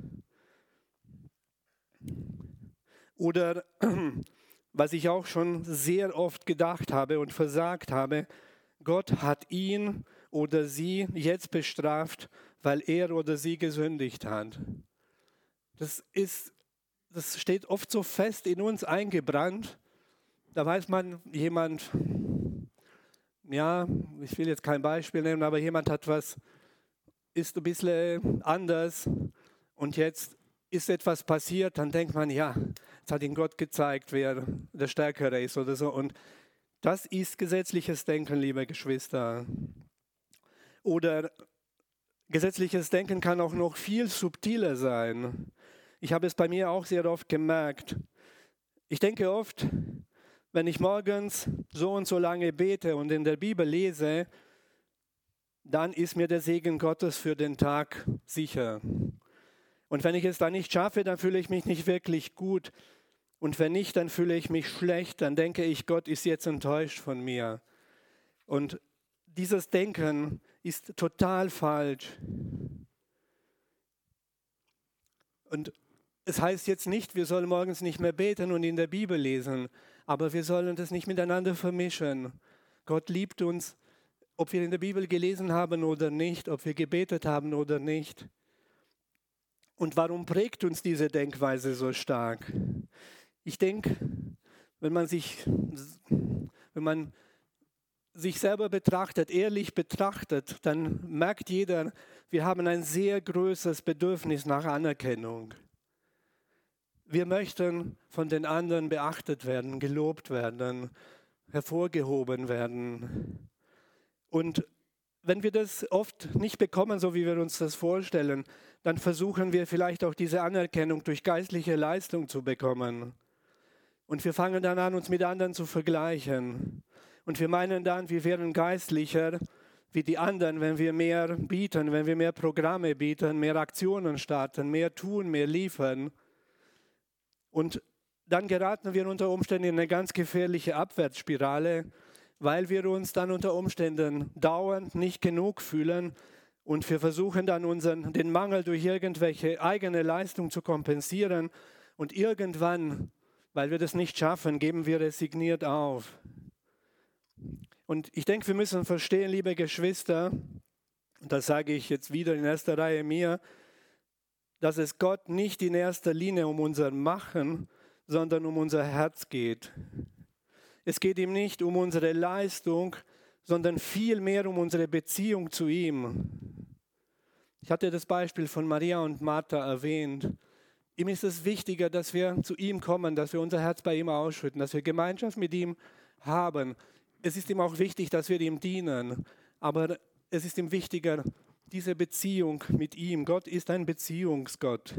Oder was ich auch schon sehr oft gedacht habe und versagt habe, Gott hat ihn oder sie jetzt bestraft, weil er oder sie gesündigt hat. Das ist, das steht oft so fest in uns eingebrannt. Da weiß man, jemand, ja, ich will jetzt kein Beispiel nehmen, aber jemand hat was, ist ein bisschen anders und jetzt ist etwas passiert, dann denkt man, ja, jetzt hat ihm Gott gezeigt, wer der Stärkere ist oder so. Und das ist gesetzliches Denken, liebe Geschwister. Oder gesetzliches Denken kann auch noch viel subtiler sein. Ich habe es bei mir auch sehr oft gemerkt. Ich denke oft, wenn ich morgens so und so lange bete und in der Bibel lese, dann ist mir der Segen Gottes für den Tag sicher. Und wenn ich es dann nicht schaffe, dann fühle ich mich nicht wirklich gut. Und wenn nicht, dann fühle ich mich schlecht. Dann denke ich, Gott ist jetzt enttäuscht von mir. Und dieses Denken ist total falsch. Und es heißt jetzt nicht, wir sollen morgens nicht mehr beten und in der Bibel lesen, aber wir sollen das nicht miteinander vermischen. Gott liebt uns, ob wir in der Bibel gelesen haben oder nicht, ob wir gebetet haben oder nicht. Und warum prägt uns diese Denkweise so stark? Ich denke, wenn man sich, wenn man sich selber betrachtet, ehrlich betrachtet, dann merkt jeder, wir haben ein sehr großes Bedürfnis nach Anerkennung. Wir möchten von den anderen beachtet werden, gelobt werden, hervorgehoben werden. Und wenn wir das oft nicht bekommen, so wie wir uns das vorstellen, dann versuchen wir vielleicht auch diese Anerkennung durch geistliche Leistung zu bekommen. Und wir fangen dann an, uns mit anderen zu vergleichen. Und wir meinen dann, wir wären geistlicher wie die anderen, wenn wir mehr bieten, wenn wir mehr Programme bieten, mehr Aktionen starten, mehr tun, mehr liefern. Und dann geraten wir unter Umständen in eine ganz gefährliche Abwärtsspirale, weil wir uns dann unter Umständen dauernd nicht genug fühlen und wir versuchen dann unseren, den Mangel durch irgendwelche eigene Leistung zu kompensieren und irgendwann, weil wir das nicht schaffen, geben wir resigniert auf. Und ich denke, wir müssen verstehen, liebe Geschwister, und das sage ich jetzt wieder in erster Reihe mir, dass es Gott nicht in erster Linie um unser Machen, sondern um unser Herz geht. Es geht ihm nicht um unsere Leistung, sondern vielmehr um unsere Beziehung zu ihm. Ich hatte das Beispiel von Maria und Martha erwähnt. Ihm ist es wichtiger, dass wir zu ihm kommen, dass wir unser Herz bei ihm ausschütten, dass wir Gemeinschaft mit ihm haben. Es ist ihm auch wichtig, dass wir ihm dienen, aber es ist ihm wichtiger, diese Beziehung mit ihm. Gott ist ein Beziehungsgott.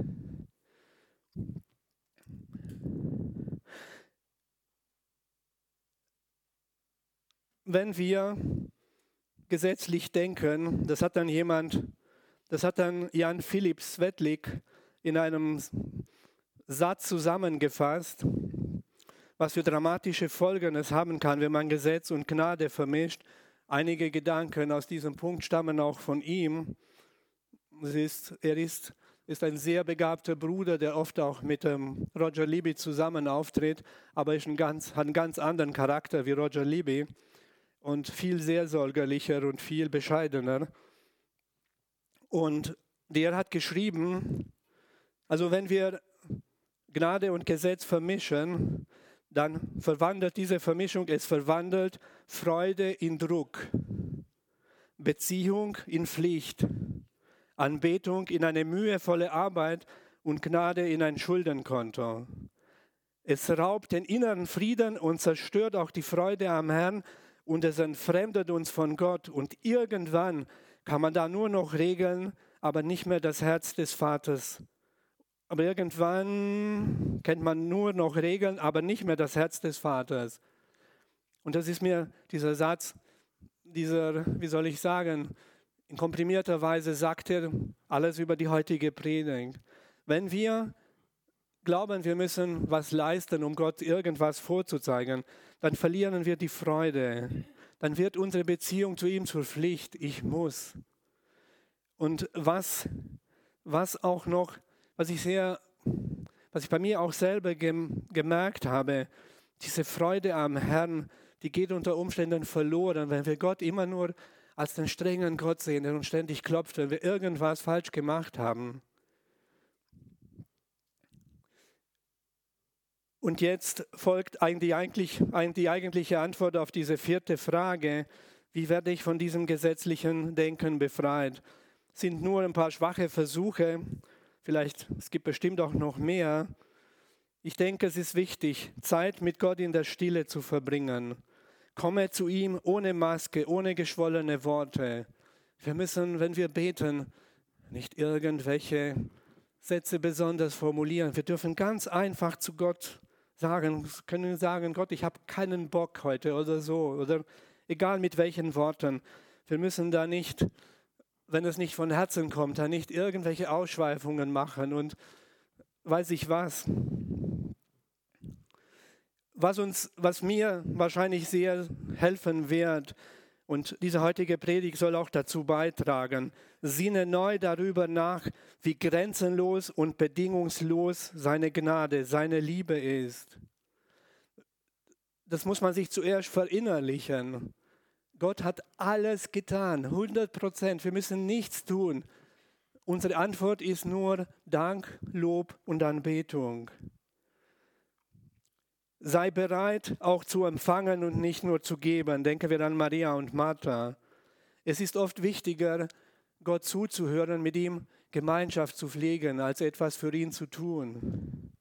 Wenn wir gesetzlich denken, das hat dann jemand, das hat dann Jan Philipp Svetlik in einem Satz zusammengefasst, was für dramatische Folgen es haben kann, wenn man Gesetz und Gnade vermischt. Einige Gedanken aus diesem Punkt stammen auch von ihm. Es ist, er ist, ist ein sehr begabter Bruder, der oft auch mit ähm, Roger Libby zusammen auftritt, aber ist ein ganz, hat einen ganz anderen Charakter wie Roger Libby und viel seelsorgerlicher und viel bescheidener. Und der hat geschrieben, also wenn wir Gnade und Gesetz vermischen, dann verwandelt diese Vermischung, es verwandelt Freude in Druck, Beziehung in Pflicht, Anbetung in eine mühevolle Arbeit und Gnade in ein Schuldenkonto. Es raubt den inneren Frieden und zerstört auch die Freude am Herrn und es entfremdet uns von Gott. Und irgendwann kann man da nur noch regeln, aber nicht mehr das Herz des Vaters. Aber irgendwann kennt man nur noch Regeln, aber nicht mehr das Herz des Vaters. Und das ist mir dieser Satz, dieser, wie soll ich sagen, in komprimierter Weise sagt er alles über die heutige Predigt. Wenn wir glauben, wir müssen was leisten, um Gott irgendwas vorzuzeigen, dann verlieren wir die Freude. Dann wird unsere Beziehung zu ihm zur Pflicht. Ich muss. Und was, was auch noch, was ich sehr, was ich bei mir auch selber gem, gemerkt habe, diese Freude am Herrn, die geht unter Umständen verloren, wenn wir Gott immer nur als den strengen Gott sehen, der uns ständig klopft, wenn wir irgendwas falsch gemacht haben. Und jetzt folgt die, eigentlich, die eigentliche Antwort auf diese vierte Frage, wie werde ich von diesem gesetzlichen Denken befreit? Es sind nur ein paar schwache Versuche, vielleicht, es gibt bestimmt auch noch mehr. Ich denke, es ist wichtig, Zeit mit Gott in der Stille zu verbringen. Komme zu ihm ohne Maske, ohne geschwollene Worte. Wir müssen, wenn wir beten, nicht irgendwelche Sätze besonders formulieren. Wir dürfen ganz einfach zu Gott sagen, können sagen, Gott, ich habe keinen Bock heute oder so. Oder egal mit welchen Worten. Wir müssen da nicht, wenn es nicht von Herzen kommt, da nicht irgendwelche Ausschweifungen machen und weiß ich was. Was uns, was mir wahrscheinlich sehr helfen wird Und diese heutige Predigt soll auch dazu beitragen. Sinne neu darüber nach, wie grenzenlos und bedingungslos seine Gnade, seine Liebe ist. Das muss man sich zuerst verinnerlichen. Gott hat alles getan, hundert Prozent. Wir müssen nichts tun. Unsere Antwort ist nur Dank, Lob und Anbetung. Sei bereit, auch zu empfangen und nicht nur zu geben. Denken wir an Maria und Martha. Es ist oft wichtiger, Gott zuzuhören, mit ihm Gemeinschaft zu pflegen, als etwas für ihn zu tun.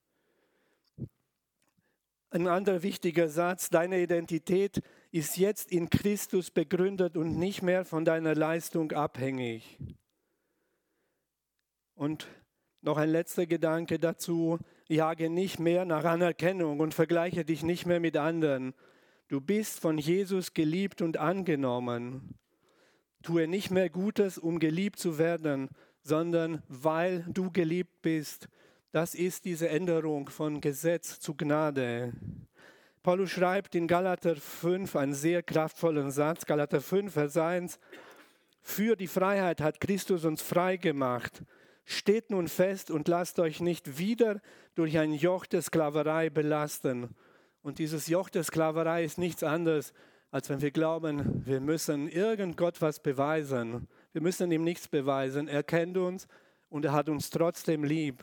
Ein anderer wichtiger Satz: Deine Identität ist jetzt in Christus begründet und nicht mehr von deiner Leistung abhängig. Und noch ein letzter Gedanke dazu: Jage nicht mehr nach Anerkennung und vergleiche dich nicht mehr mit anderen. Du bist von Jesus geliebt und angenommen. Tue nicht mehr Gutes, um geliebt zu werden, sondern weil du geliebt bist. Das ist diese Änderung von Gesetz zu Gnade. Paulus schreibt in Galater fünf einen sehr kraftvollen Satz, Galater fünf, Vers eins: Für die Freiheit hat Christus uns frei gemacht. Steht nun fest und lasst euch nicht wieder durch ein Joch der Sklaverei belasten. Und dieses Joch der Sklaverei ist nichts anderes, als wenn wir glauben, wir müssen irgend Gott was beweisen. Wir müssen ihm nichts beweisen. Er kennt uns und er hat uns trotzdem lieb.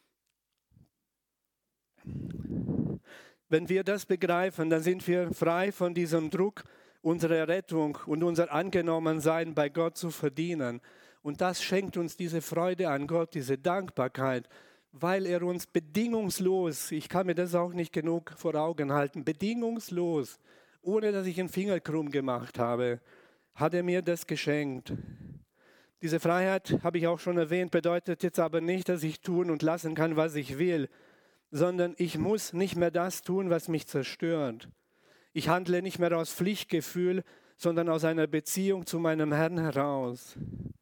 Wenn wir das begreifen, dann sind wir frei von diesem Druck, unsere Rettung und unser Angenommensein bei Gott zu verdienen. Und das schenkt uns diese Freude an Gott, diese Dankbarkeit, weil er uns bedingungslos, ich kann mir das auch nicht genug vor Augen halten, bedingungslos, ohne dass ich einen Finger krumm gemacht habe, hat er mir das geschenkt. Diese Freiheit, habe ich auch schon erwähnt, bedeutet jetzt aber nicht, dass ich tun und lassen kann, was ich will, sondern ich muss nicht mehr das tun, was mich zerstört. Ich handle nicht mehr aus Pflichtgefühl, sondern aus einer Beziehung zu meinem Herrn heraus.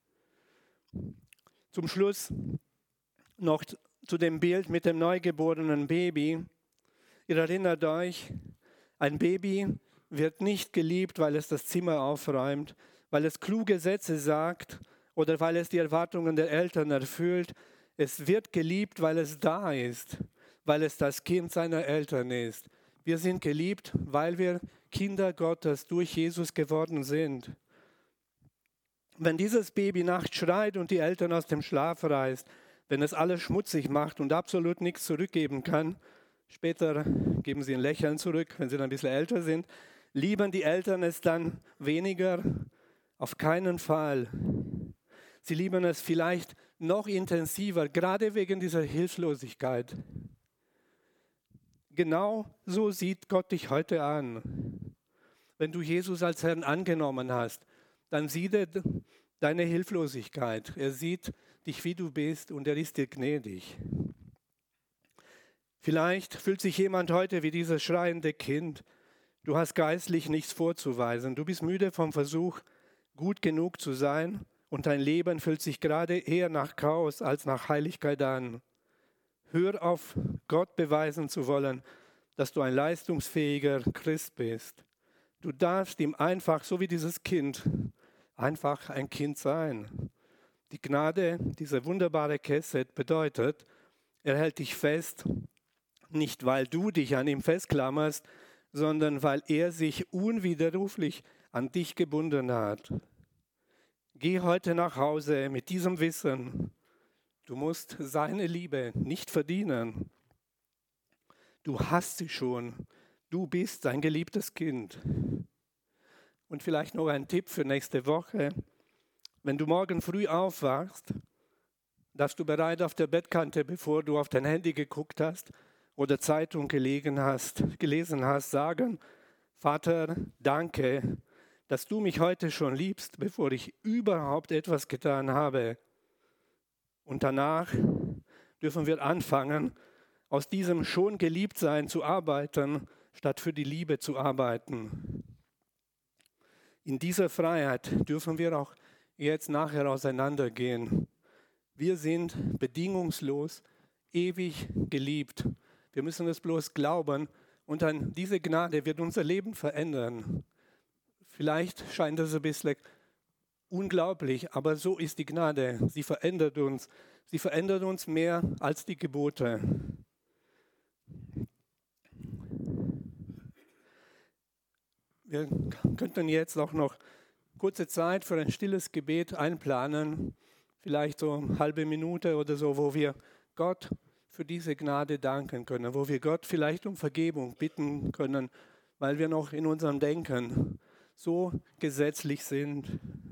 Zum Schluss noch zu dem Bild mit dem neugeborenen Baby. Ihr erinnert euch, ein Baby wird nicht geliebt, weil es das Zimmer aufräumt, weil es kluge Sätze sagt oder weil es die Erwartungen der Eltern erfüllt. Es wird geliebt, weil es da ist, weil es das Kind seiner Eltern ist. Wir sind geliebt, weil wir Kinder Gottes durch Jesus geworden sind. Wenn dieses Baby nachts schreit und die Eltern aus dem Schlaf reißt, wenn es alles schmutzig macht und absolut nichts zurückgeben kann, später geben sie ein Lächeln zurück, wenn sie dann ein bisschen älter sind, lieben die Eltern es dann weniger? Auf keinen Fall. Sie lieben es vielleicht noch intensiver, gerade wegen dieser Hilflosigkeit. Genau so sieht Gott dich heute an. Wenn du Jesus als Herrn angenommen hast, dann sieht er deine Hilflosigkeit. Er sieht dich, wie du bist, und er ist dir gnädig. Vielleicht fühlt sich jemand heute wie dieses schreiende Kind. Du hast geistlich nichts vorzuweisen. Du bist müde vom Versuch, gut genug zu sein, und dein Leben fühlt sich gerade eher nach Chaos als nach Heiligkeit an. Hör auf, Gott beweisen zu wollen, dass du ein leistungsfähiger Christ bist. Du darfst ihm einfach, so wie dieses Kind, einfach ein Kind sein. Die Gnade, diese wunderbare Kesset, bedeutet, er hält dich fest, nicht weil du dich an ihm festklammerst, sondern weil er sich unwiderruflich an dich gebunden hat. Geh heute nach Hause mit diesem Wissen, du musst seine Liebe nicht verdienen. Du hast sie schon. Du bist sein geliebtes Kind. Und vielleicht noch ein Tipp für nächste Woche. Wenn du morgen früh aufwachst, darfst du bereit auf der Bettkante, bevor du auf dein Handy geguckt hast oder Zeitung gelegen hast, gelesen hast, sagen: Vater, danke, dass du mich heute schon liebst, bevor ich überhaupt etwas getan habe. Und danach dürfen wir anfangen, aus diesem schon Geliebtsein zu arbeiten, statt für die Liebe zu arbeiten. In dieser Freiheit dürfen wir auch jetzt nachher auseinandergehen. Wir sind bedingungslos, ewig geliebt. Wir müssen es bloß glauben und dann diese Gnade wird unser Leben verändern. Vielleicht scheint das ein bisschen unglaublich, aber so ist die Gnade. Sie verändert uns. Sie verändert uns mehr als die Gebote. Wir könnten jetzt auch noch kurze Zeit für ein stilles Gebet einplanen, vielleicht so eine halbe Minute oder so, wo wir Gott für diese Gnade danken können, wo wir Gott vielleicht um Vergebung bitten können, weil wir noch in unserem Denken so gesetzlich sind.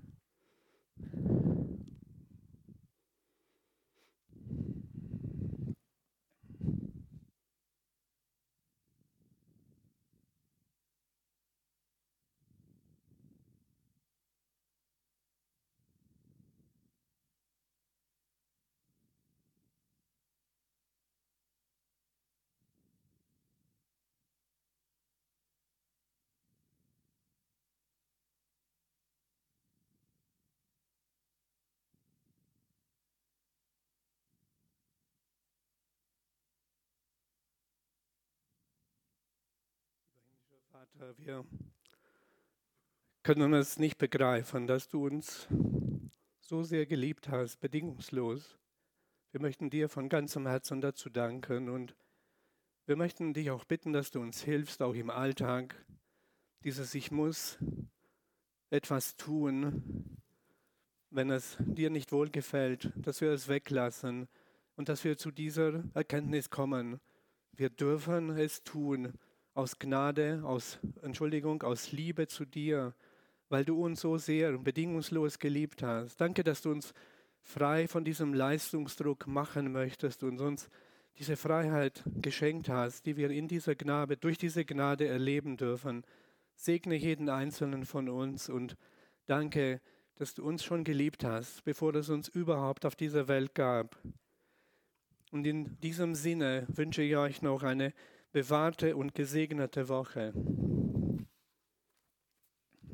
Vater, wir können es nicht begreifen, dass du uns so sehr geliebt hast, bedingungslos. Wir möchten dir von ganzem Herzen dazu danken und wir möchten dich auch bitten, dass du uns hilfst, auch im Alltag, dieses Ich muss etwas tun, wenn es dir nicht wohlgefällt, dass wir es weglassen und dass wir zu dieser Erkenntnis kommen. Wir dürfen es tun aus Gnade, aus Entschuldigung, aus Liebe zu dir, weil du uns so sehr und bedingungslos geliebt hast. Danke, dass du uns frei von diesem Leistungsdruck machen möchtest und uns diese Freiheit geschenkt hast, die wir in dieser Gnade, durch diese Gnade erleben dürfen. Segne jeden einzelnen von uns und danke, dass du uns schon geliebt hast, bevor es uns überhaupt auf dieser Welt gab. Und in diesem Sinne wünsche ich euch noch eine bewahrte und gesegnete Woche.